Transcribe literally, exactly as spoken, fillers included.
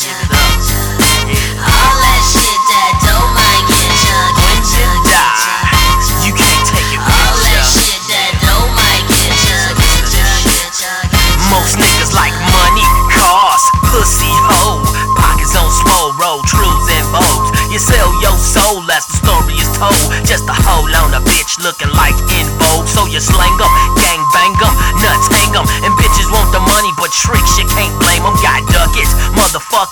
Give it up. Yeah. All that shit that don't mind get ya. When you die, you can't take it with ya. All that shit that don't mind get ya. Most niggas like money, cars, pussy, hoe, pockets on swole, road, truths and bows. You sell your soul as the story is told, just to hold on a bitch looking like in vogue. So you slang them, gang bang them, nuts hang them, and bitches want the money but tricks, you can't blame them. Got ducats, motherfucker.